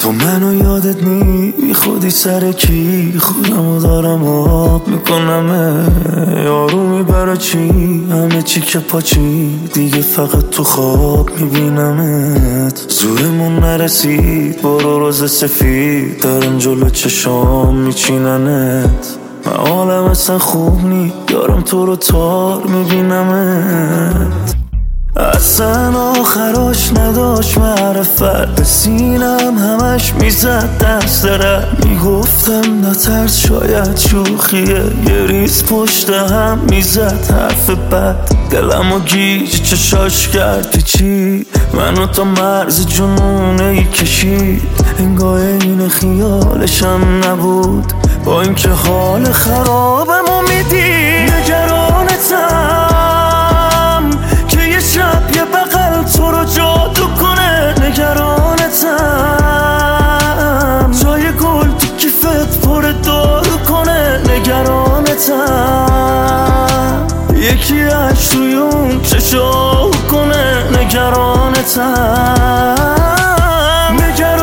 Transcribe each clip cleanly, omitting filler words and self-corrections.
تو منو یادت نی خودی سر کی خودمو دارم آب میکنم یارو میبره چی همه چی که پاچی دیگه فقط تو خواب میبینمت زورمون نرسید برو روز سفید دارم جلو چشام میچیننت من حالم اصلا خوب نی دارم تو رو تار میبینمت اصلا آخراش نداشت معرفت به سینم همش میزد دست رد میگفتم نترس شاید شوخیه یه ریز پشت هم میزد حرف بد دلم و گیج چشاش کرد پیچی منو تا مرز جنونه ای کشید انگاه این خیالشم نبود با اینکه حال خرابمو میدی نگرانتم که یه شب یه بغل تو رو جادو کنه نگرانتم جای گل تو کیفت پر دارو کنه نگرانتم یکی اش توی اون چشاو کنه نگرانتم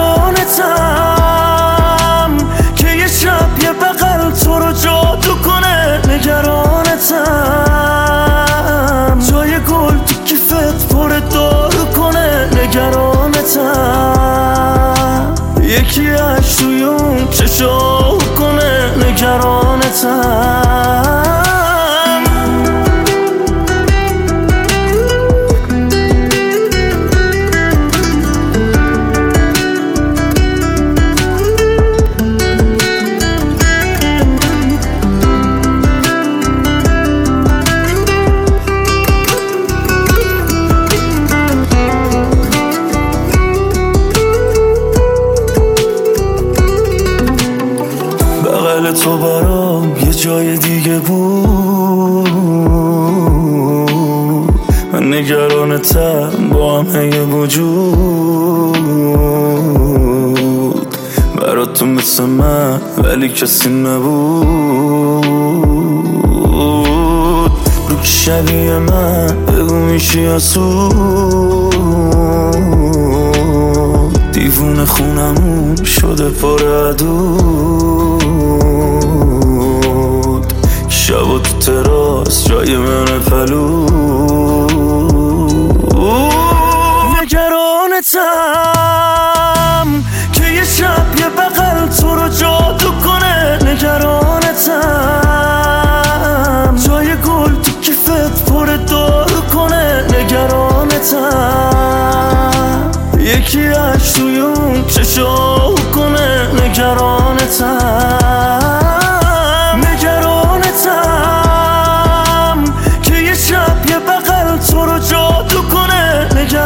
نگرانتم که یه شب یه بغل تو رو جادو کنه نگرانتم جای گل تو کیفت پر دارو کنه نگرانتم یکی اش توی اون چشاو کنه نگرانتم تو برام یه جای دیگه بود من نگرانتم با همه وجود برات تو مثل من ولی کسی نبود رو که شبیه من بگو میشی اسود دیوونه خونمون شده پر عدود شب و تو تراس جای من پلود نگرانتم که یه شب یه بغل تو رو جادو کنه نگرانتم جای گل تو کیفت پر دارو کنه نگرانتم یکی اش توی اون چشاو کنه نگرانتم نگرانتم که یه شب یه بغل تو رو جادو کنه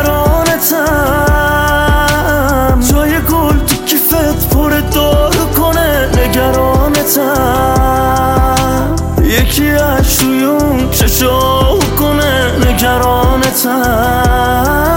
نگرانتم جای گل تو کیفت پر دارو کنه نگرانتم یکی اش توی اون چشاو کنه نگرانتم